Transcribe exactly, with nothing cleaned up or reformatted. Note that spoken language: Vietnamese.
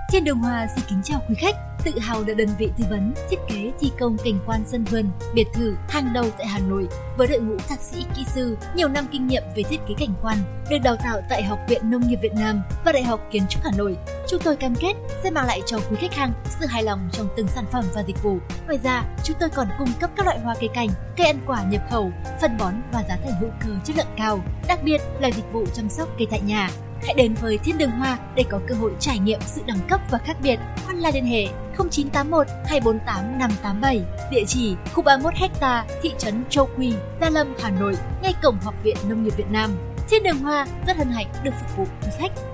Thiên Đường Hoa xin kính chào quý khách, tự hào là đơn vị tư vấn, thiết kế, thi công cảnh quan sân vườn, biệt thự hàng đầu tại Hà Nội với đội ngũ thạc sĩ kỹ sư, nhiều năm kinh nghiệm về thiết kế cảnh quan, được đào tạo tại Học viện Nông nghiệp Việt Nam và Đại học Kiến trúc Hà Nội. Chúng tôi cam kết sẽ mang lại cho quý khách hàng sự hài lòng trong từng sản phẩm và dịch vụ. Ngoài ra, chúng tôi còn cung cấp các loại hoa cây cảnh, cây ăn quả nhập khẩu, phân bón và giá thành hữu cơ chất lượng cao, đặc biệt là dịch vụ chăm sóc cây tại nhà. Hãy đến với Thiên Đường Hoa để có cơ hội trải nghiệm sự đẳng cấp và khác biệt. Hotline liên hệ không chín tám một hai bốn tám năm tám bảy, địa chỉ khu ba mươi mốt héc-ta, thị trấn Châu Quỳ, Gia Lâm, Hà Nội, ngay cổng Học viện Nông nghiệp Việt Nam. Thiên Đường Hoa rất hân hạnh được phục vụ quý khách.